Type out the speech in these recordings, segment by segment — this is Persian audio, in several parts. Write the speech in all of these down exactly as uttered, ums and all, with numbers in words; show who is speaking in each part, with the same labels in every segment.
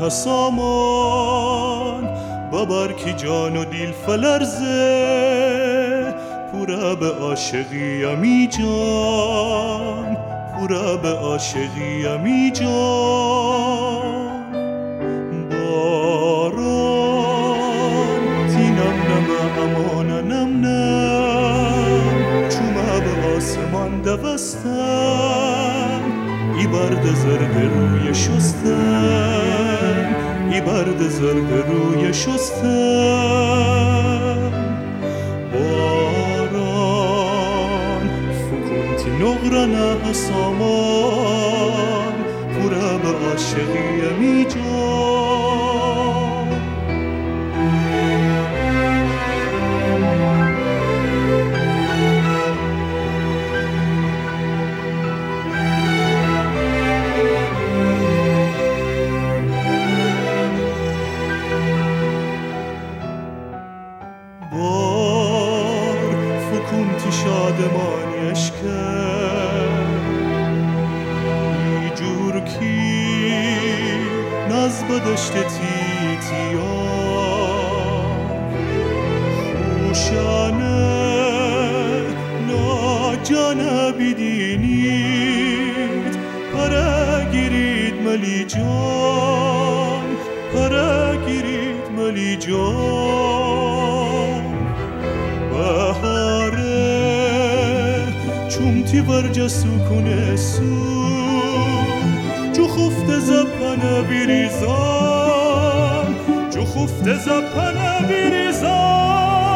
Speaker 1: حسامان ببر کی جان و دیل فلرزه پورا به عاشقی امی جان پورا به عاشقی امی جان باران تینم نم امان نم نم چوما به آسمان دوستم ای برد زرد روی شستم ای برد زرد روی شستم باران فکونتی نغرانه حسامان پورا به عاشقی امی جان بار فکونتی شادمانی اشکر ای جور کی ناز بدشت تیتیان خوشانه ناجانه بیدینید پره گیرید ملی جان پره گیرید ملی جان بهاره چومتی ورجا سکونه سو جو خفت زپنه بیریزان جو خفت زپنه بیریزان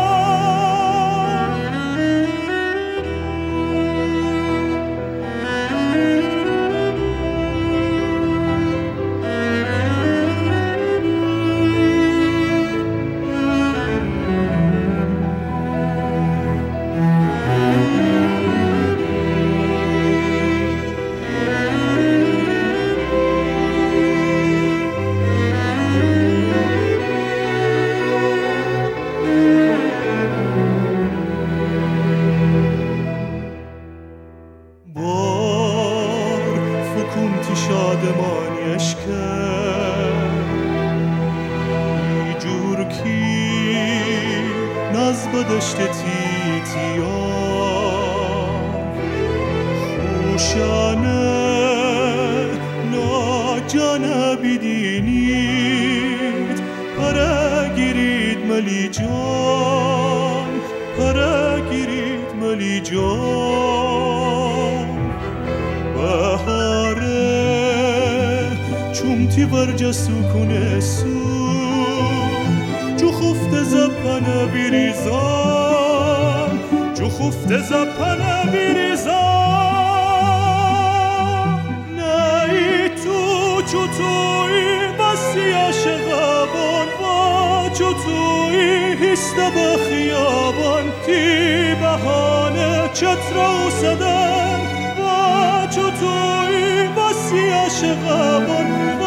Speaker 1: شادمانی اشکر ای جور کی ناز بدشت تیتیان خوشانه ناجانه بیدینید پره گیرید ملی جان پره گیرید ملی جان بهاره چومتی ورجا سکونه سو جو خفت زپنه بیریزان جو خفت زپنه بیریزان نه ای تو چو توی بسی عاشقابان و چو توی هست به خیابان تی بهانه چتر و صدن و چو توی بسی عاشقابان